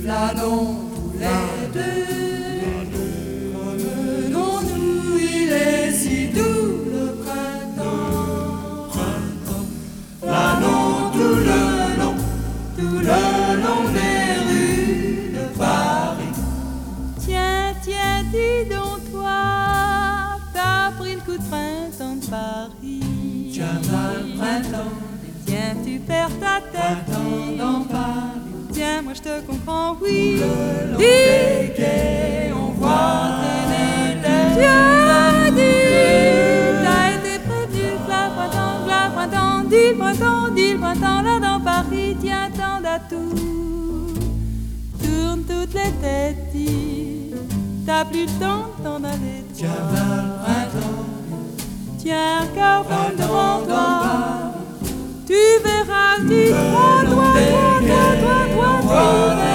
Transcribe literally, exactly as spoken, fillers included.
flânons tous les deux. Promenons-nous, il est si doux le printemps. Flânons tout le long, tout le long des rues de Paris. Tiens, tiens, dis donc toi, t'as pris le coup de printemps de Paris. Tiens, va le printemps, Tiens, tu perds ta tête. printemps dans Paris. Tiens, moi je te comprends, oui. Le long des quais, on voit traîner des Tu as dit, t'as été prévenu que la printemps, que la printemps, dis le printemps, dis le printemps, là dans Paris, tiens, tant d'atouts. Tourne toutes les têtes, dis, t'as plus le temps, t'en aller. Tiens, va le printemps, Tiens, car devant printemps dans toi, Paris. tu verras, dis, toi, toi, toi, toi, toi, toi, toi,